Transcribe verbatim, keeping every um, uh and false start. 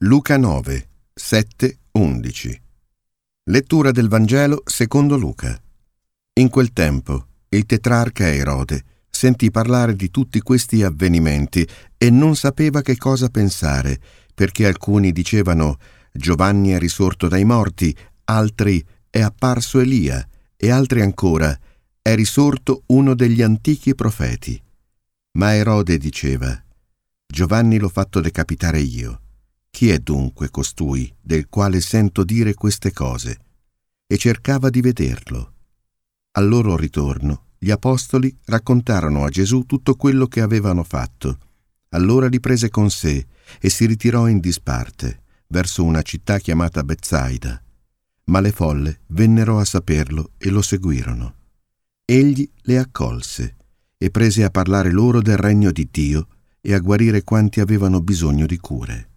Luca nove, sette, undici. Lettura del Vangelo secondo Luca. In quel tempo il tetrarca Erode sentì parlare di tutti questi avvenimenti e non sapeva che cosa pensare, perché alcuni dicevano: Giovanni è risorto dai morti, altri è apparso Elia, e altri ancora: è risorto uno degli antichi profeti. Ma Erode diceva: Giovanni l'ho fatto decapitare io. Chi è dunque costui del quale sento dire queste cose? E cercava di vederlo. Al loro ritorno, gli apostoli raccontarono a Gesù tutto quello che avevano fatto. Allora li prese con sé e si ritirò in disparte, verso una città chiamata Betsaida. Ma le folle vennero a saperlo e lo seguirono. Egli le accolse e prese a parlare loro del regno di Dio e a guarire quanti avevano bisogno di cure.